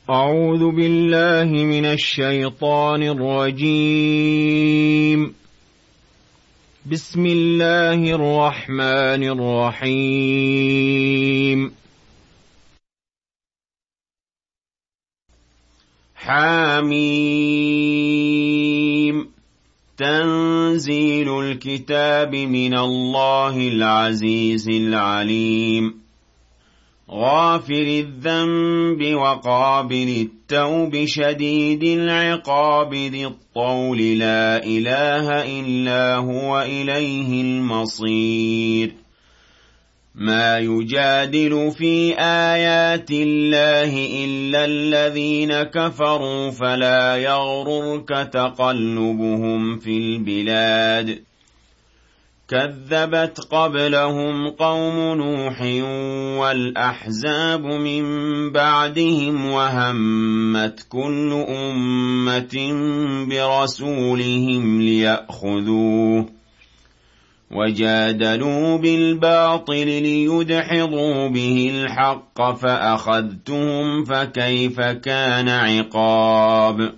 أعوذ بالله من الشيطان الرجيم. بسم الله الرحمن الرحيم. حميم. تنزيل الكتاب من الله العزيز العليم. غافر الذنب وقابل التوب شديد العقاب ذي الطول لا إله إلا هو إليه المصير. ما يجادل في آيات الله إلا الذين كفروا فلا يغررك تقلبهم في البلاد. كذبت قبلهم قوم نوح والأحزاب من بعدهم وهمت كل أمة برسولهم ليأخذوه وجادلوا بالباطل ليدحضوا به الحق فأخذتهم فكيف كان عقاب.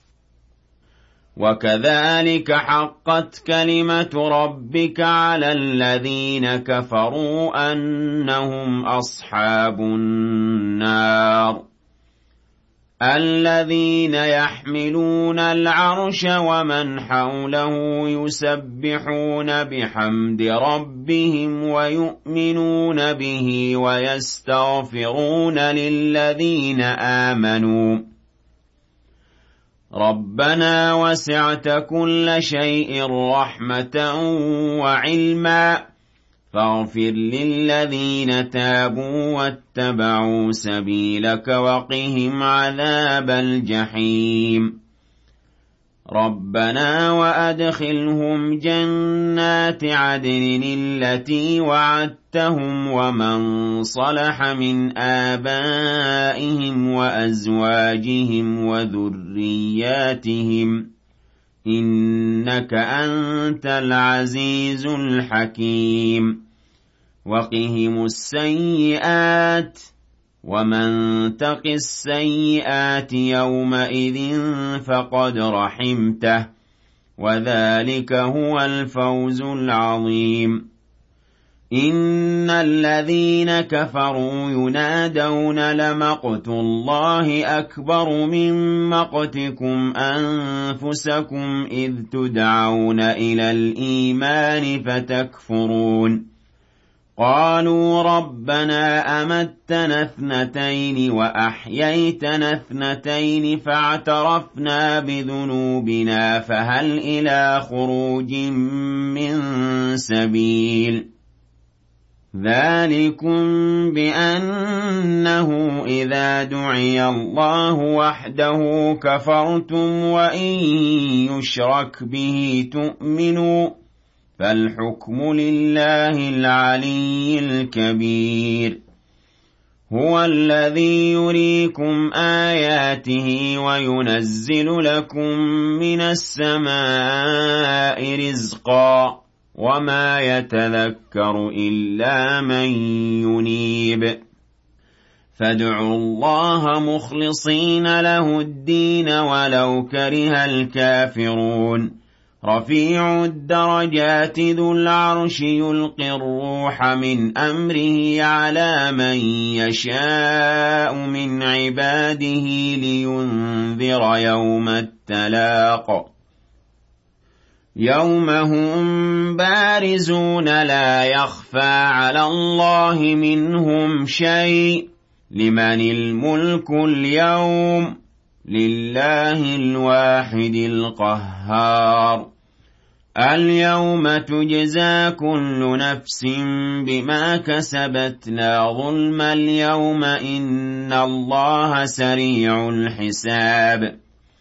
وكذلك حقت كلمة ربك على الذين كفروا أنهم أصحاب النار. الذين يحملون العرش ومن حوله يسبحون بحمد ربهم ويؤمنون به ويستغفرون للذين آمنوا ربنا وسعت كل شيء رحمة وعلما فاغفر للذين تابوا واتبعوا سبيلك وقهم عذاب الجحيم. ربنا وأدخلهم جنات عدن التي وعدتهم ومن صلح من آبائهم وأزواجهم وذرياتهم إنك أنت العزيز الحكيم. وقهم السيئات ومن تق السيئات يومئذ فقد رحمته وذلك هو الفوز العظيم. إن الذين كفروا ينادون لمقت الله أكبر من مقتكم أنفسكم إذ تدعون إلى الإيمان فتكفرون. قالوا ربنا أمتنا اثنتين وأحييتنا اثنتين فاعترفنا بذنوبنا فهل إلى خروج من سبيل. ذلكم بأنه إذا دعي الله وحده كفرتم وإن يشرك به تؤمنوا فالحكم لله العلي الكبير. هو الذي يريكم آياته وينزل لكم من السماء رزقا وما يتذكر إلا من ينيب. فادعوا الله مخلصين له الدين ولو كره الكافرون. رفيع الدرجات ذو العرش يلقي الروح من أمره على من يشاء من عباده لينذر يوم التلاق. يوم هم بارزون لا يخفى على الله منهم شيء. لمن الملك اليوم؟ لله الواحد القهار. اليوم تجزى كل نفس بما كسبت لا ظلم اليوم إن الله سريع الحساب.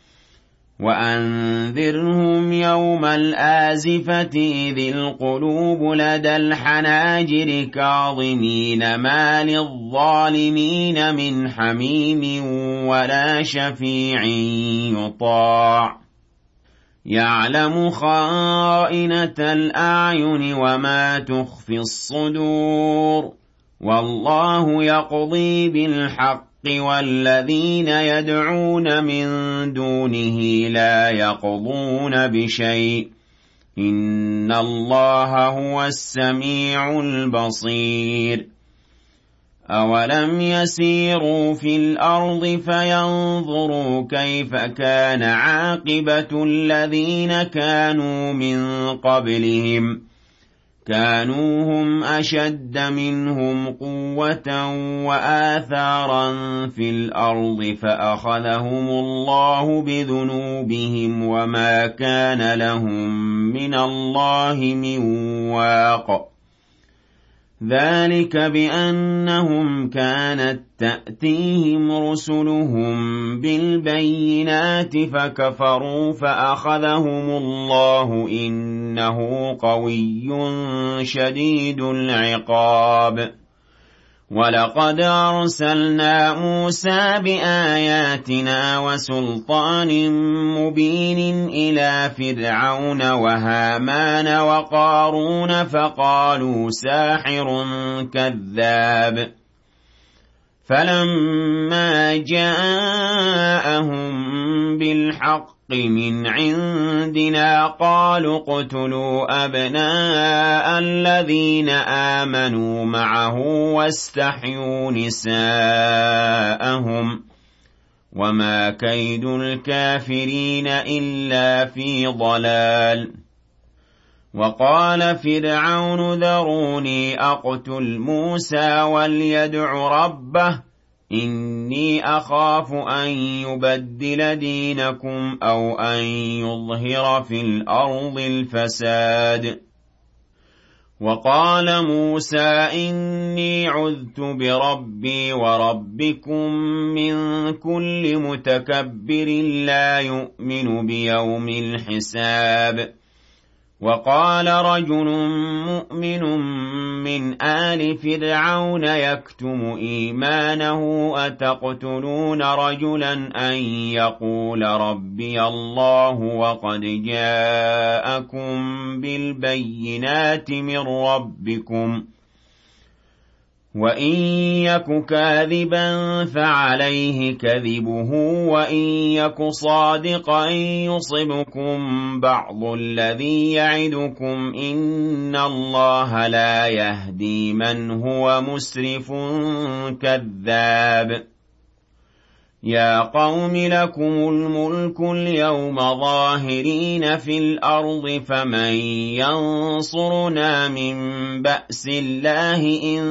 وأنذرهم يوم الآزفة إذ القلوب لدى الحناجر كاظمين ما للظالمين من حميم ولا شفيع يطاع. يعلم خائنة الأعين وما تخفي الصدور والله يقضي بالحق والذين يدعون من دونه لا يقضون بشيء إن الله هو السميع البصير أولم يسيروا في الأرض فينظروا كيف كان عاقبة الذين كانوا من قبلهم كانوا هم أشد منهم قوة وآثارا في الأرض فأخذهم الله بذنوبهم وما كان لهم من الله من واق ذلك بأنهم كانت تأتيهم رسلهم بالبينات فكفروا فأخذهم الله إنه قوي شديد العقاب ولقد أرسلنا موسى بآياتنا وسلطان مبين إلى فرعون وهامان وقارون فقالوا ساحر كذاب فلما جاءهم بالحق من عندنا قالوا اقتلوا أبناء الذين آمنوا معه واستحيوا نساءهم وما كيد الكافرين إلا في ضلال وقال فرعون ذروني أقتل موسى وليدع ربه إني أخاف أن يبدل دينكم أو أن يظهر في الأرض الفساد وقال موسى إني عذت بربي وربكم من كل متكبر لا يؤمن بيوم الحساب وقال رجل مؤمن من آل فرعون يكتم إيمانه أتقتلون رجلا أن يقول ربي الله وقد جاءكم بالبينات من ربكم وإن يك كاذبا فعليه كذبه وإن يك صادقا يصبكم بعض الذي يعدكم إن الله لا يهدي من هو مسرف كذاب يا قوم لكم الملك اليوم ظاهرين في الأرض فمن ينصرنا من بأس الله إن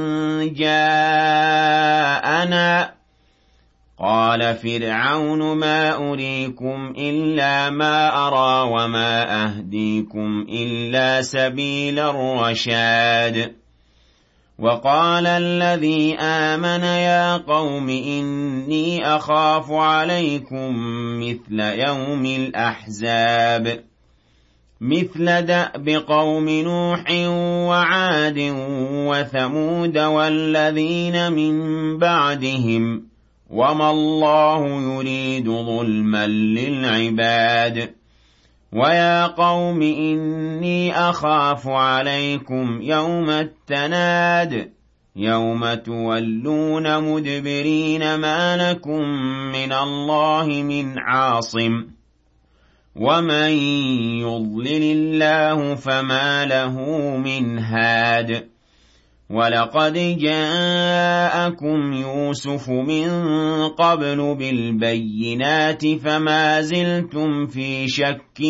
جاءنا قال فرعون ما أريكم إلا ما أرى وما أهديكم إلا سبيل الرشاد وقال الذي آمن يا قوم إني أخاف عليكم مثل يوم الأحزاب مثل دأب قوم نوح وعاد وثمود والذين من بعدهم وما الله يريد ظلما للعباد ويا قوم إني أخاف عليكم يوم التناد يوم تولون مدبرين ما لكم من الله من عاصم ومن يضلل الله فما له من هاد ولقد جاءكم يوسف من قبل بالبينات فما زلتم في شك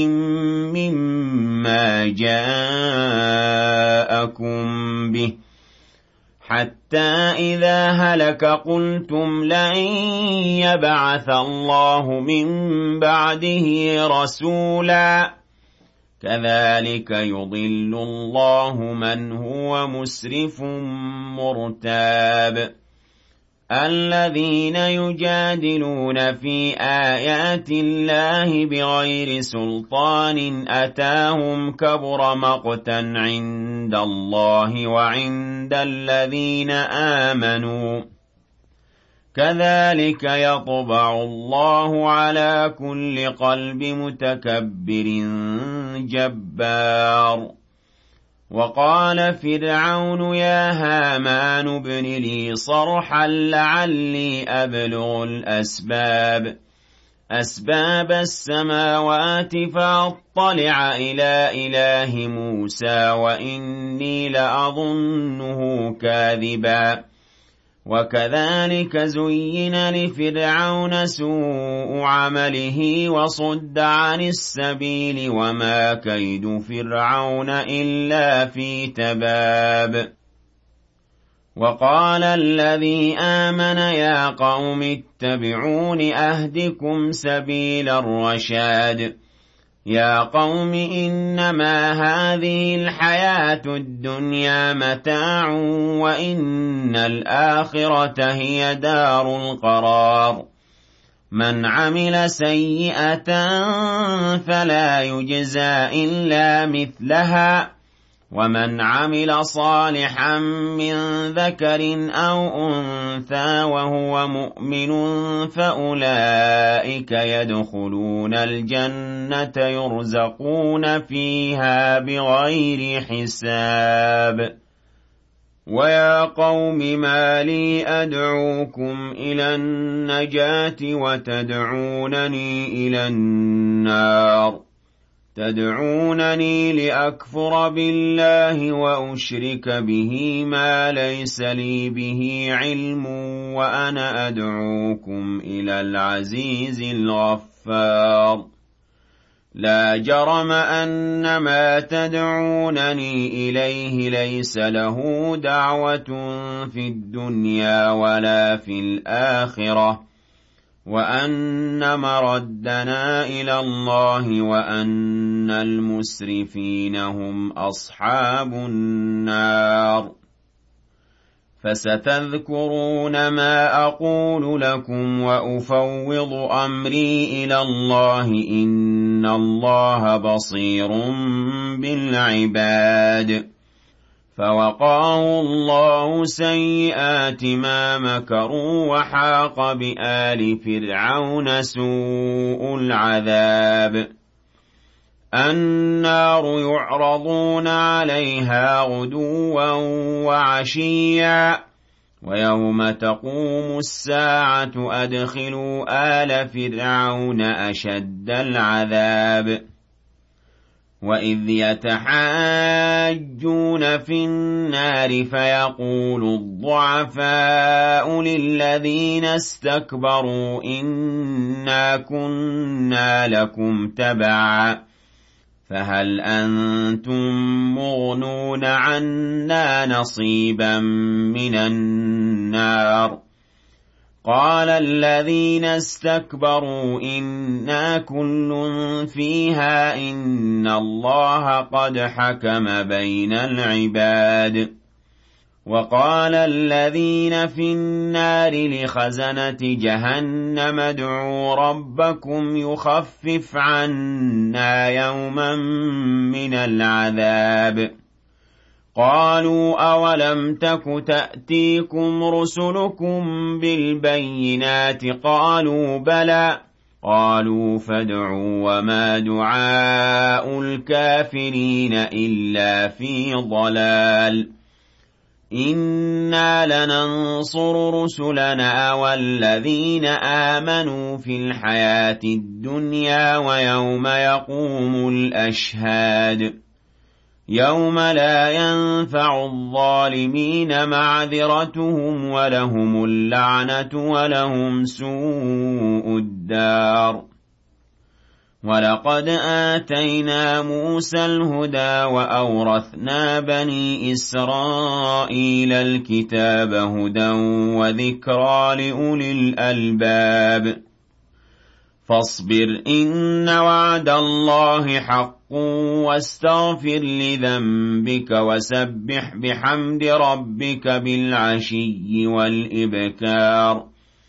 مما جاءكم به حتى إذا هلك قلتم لن يبعث الله من بعده رسولا كذلك يضل الله من هو مسرف مرتاب الذين يجادلون في آيات الله بغير سلطان أتاهم كبر مقتا عند الله وعند الذين آمنوا كذلك يطبع الله على كل قلب متكبر جبار وقال فرعون يا هامان ابن لي صرحا لعلي أبلغ أسباب السماوات فأطلع إلى إله موسى وإني لأظنه كاذبا وكذلك زين لفرعون سوء عمله وصد عن السبيل وما كيد فرعون إلا في تباب وقال الذي آمن يا قوم اتبعون أهدكم سبيل الرشاد يا قوم إنما هذه الحياة الدنيا متاع وإن الآخرة هي دار القرار من عمل سيئة فلا يجزى إلا مثلها ومن عمل صالحا من ذكر أو أنثى وهو مؤمن فأولئك يدخلون الجنة يرزقون فيها بغير حساب ويا قوم ما لي أدعوكم إلى النجاة وتدعونني إلى النار تدعونني لأكفر بالله وأشرك به ما ليس لي به علم وأنا أدعوكم إلى العزيز الغفار لا جرم أن ما تدعونني إليه ليس له دعوة في الدنيا ولا في الآخرة وأن مردنا إلى الله وأن المسرفين هم أصحاب النار فستذكرون ما أقول لكم وأفوض أمري إلى الله إن الله بصير بالعباد فوقاه الله سيئات ما مكروا وحاق بآل فرعون سوء العذاب النار يعرضون عليها غدوا وعشيا ويوم تقوم الساعة أدخلوا آل فرعون أشد العذاب وإذ يتحاجون في النار فيقول الضعفاء للذين استكبروا إنا كنا لكم تبعا فهل أنتم مغنون عنا نصيبا من النار قال الذين استكبروا إنا كل فيها إن الله قد حكم بين العباد وقال الذين في النار لخزنة جهنم ادعوا ربكم يخفف عنا يوما من العذاب قالوا أولم تك تأتيكم رسلكم بالبينات قالوا بلى قالوا فادعوا وما دعاء الكافرين إلا في ضلال إنا لننصر رسلنا والذين آمنوا في الحياة الدنيا ويوم يقوم الأشهاد يوم لا ينفع الظالمين معذرتهم ولهم اللعنة ولهم سوء الدار ولقد آتينا موسى الهدى وأورثنا بني إسرائيل الكتاب هدى وذكرى لأولي الألباب فاصبر إن وعد الله حق واستغفر لذنبك وسبح بحمد ربك بالعشي والإبكار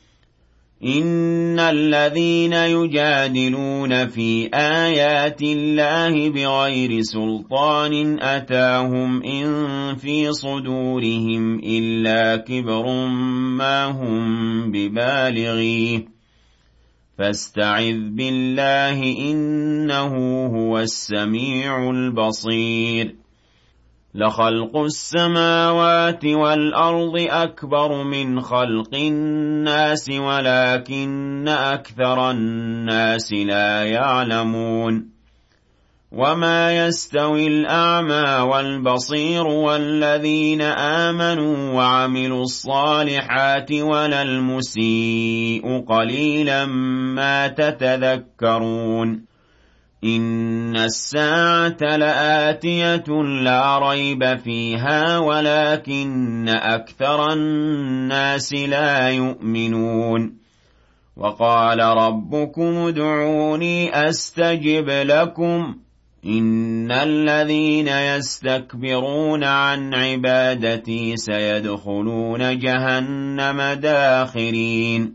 إن الذين يجادلون في آيات الله بغير سلطان أتاهم إن في صدورهم إلا كبر ما هم ببالغيه فاستعذ بالله إنه هو السميع البصير لخلق السماوات والأرض أكبر من خلق الناس ولكن أكثر الناس لا يعلمون وما يستوي الأعمى والبصير والذين آمنوا وعملوا الصالحات ولا المسيء قليلا ما تتذكرون إن الساعة لآتية لا ريب فيها ولكن أكثر الناس لا يؤمنون وقال ربكم ادعوني أستجب لكم إن الذين يستكبرون عن عبادتي سيدخلون جهنم داخرين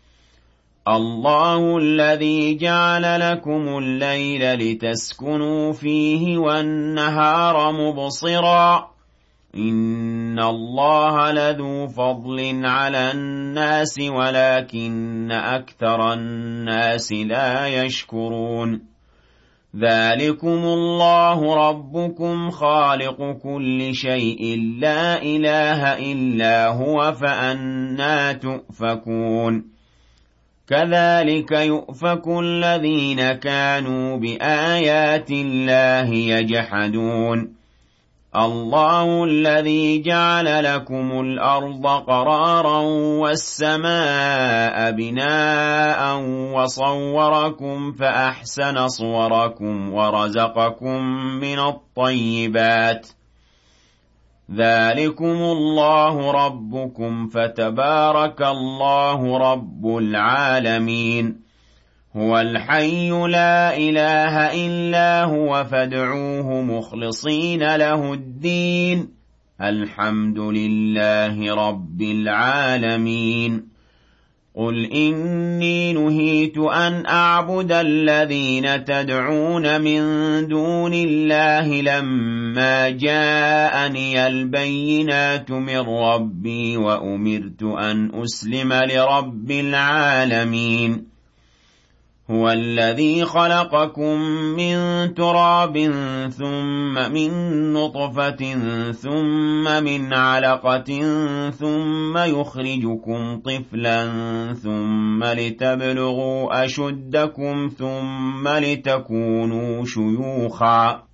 الله الذي جعل لكم الليل لتسكنوا فيه والنهار مبصرا إن الله لذو فضل على الناس ولكن أكثر الناس لا يشكرون ذلكم الله ربكم خالق كل شيء لا إله إلا هو فأنى تؤفكون كذلك يؤفك الذين كانوا بآيات الله يجحدون الله الذي جعل لكم الأرض قرارا والسماء بناء وصوركم فأحسن صوركم ورزقكم من الطيبات ذلكم الله ربكم فتبارك الله رب العالمين هو الحي لا إله إلا هو فادعوه مخلصين له الدين الحمد لله رب العالمين قل إني نهيت أن أعبد الذين تدعون من دون الله لما جاءني البينات من ربي وأمرت أن أسلم لرب العالمين هو الذي خلقكم من تراب ثم من نطفة ثم من علقة ثم يخرجكم طفلا ثم لتبلغوا أشدكم ثم لتكونوا شيوخا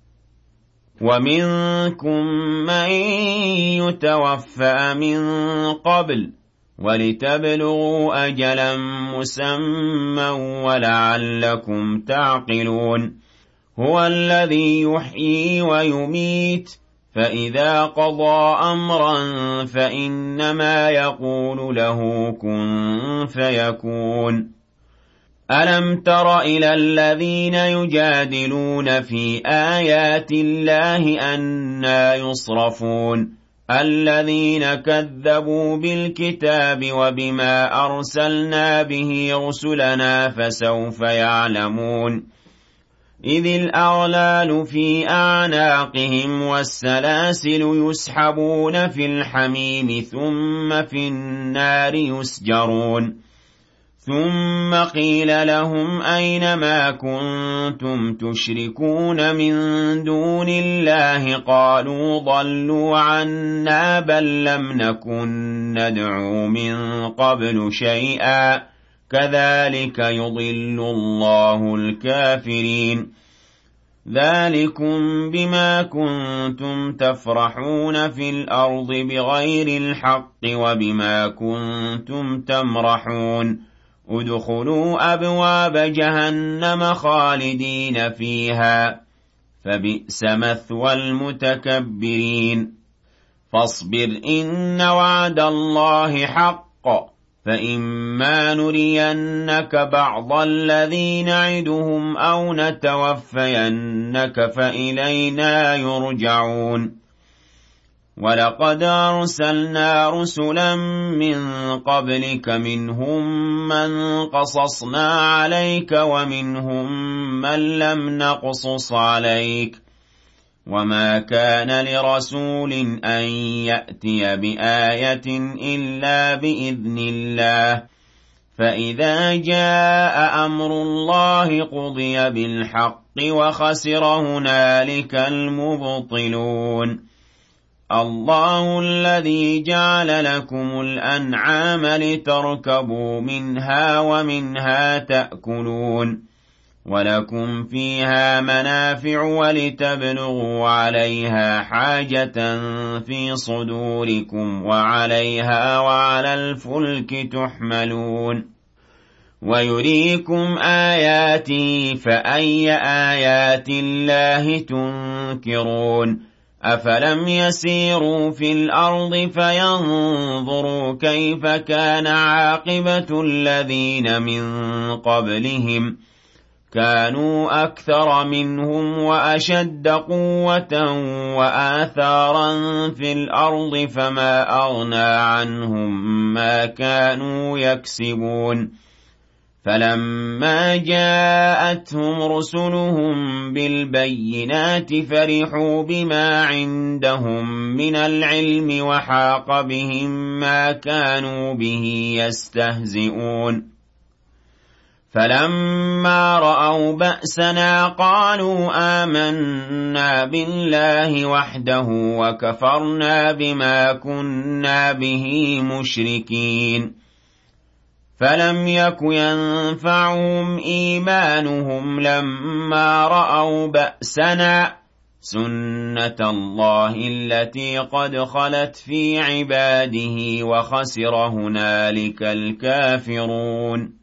ومنكم من يتوفى من قبل ولتبلغوا أجلا مسمى ولعلكم تعقلون هو الذي يحيي ويميت فإذا قضى أمرا فإنما يقول له كن فيكون ألم تر إلى الذين يجادلون في آيات الله أنى يصرفون الذين كذبوا بالكتاب وبما أرسلنا به رسلنا فسوف يعلمون إذ الأغلال في أعناقهم والسلاسل يسحبون في الحميم ثم في النار يسجرون ثم قيل لهم أين ما كنتم تشركون من دون الله قالوا ضلوا عنا بل لم نكن ندعو من قبل شيئا كذلك يضل الله الكافرين ذلكم بما كنتم تفرحون في الأرض بغير الحق وبما كنتم تمرحون ادخلوا أبواب جهنم خالدين فيها فبئس مثوى المتكبرين فاصبر إن وعد الله حق فإما نرينك بعض الذي نعدهم أو نتوفينك فإلينا يرجعون ولقد أرسلنا رسلا من قبلك منهم من قصصنا عليك ومنهم من لم نقصص عليك وما كان لرسول أن يأتي بآية إلا بإذن الله فإذا جاء أمر الله قضي بالحق وخسر هنالك المبطلون الله الذي جعل لكم الأنعام لتركبوا منها ومنها تأكلون ولكم فيها منافع ولتبلغوا عليها حاجة في صدوركم وعليها وعلى الفلك تحملون ويريكم آياته فأي آيات الله تنكرون أفلم يسيروا في الأرض فينظروا كيف كان عاقبة الذين من قبلهم كانوا أكثر منهم وأشد قوة وآثارا في الأرض فما أغنى عنهم ما كانوا يكسبون فلما جاءتهم رسلهم بالبينات فرحوا بما عندهم من العلم وحاق بهم ما كانوا به يستهزئون فلما رأوا بأسنا قالوا آمنا بالله وحده وكفرنا بما كنا به مشركين فلم يك ينفعهم إيمانهم لما رأوا بأسنا سنة الله التي قد خلت في عباده وخسر هنالك الكافرون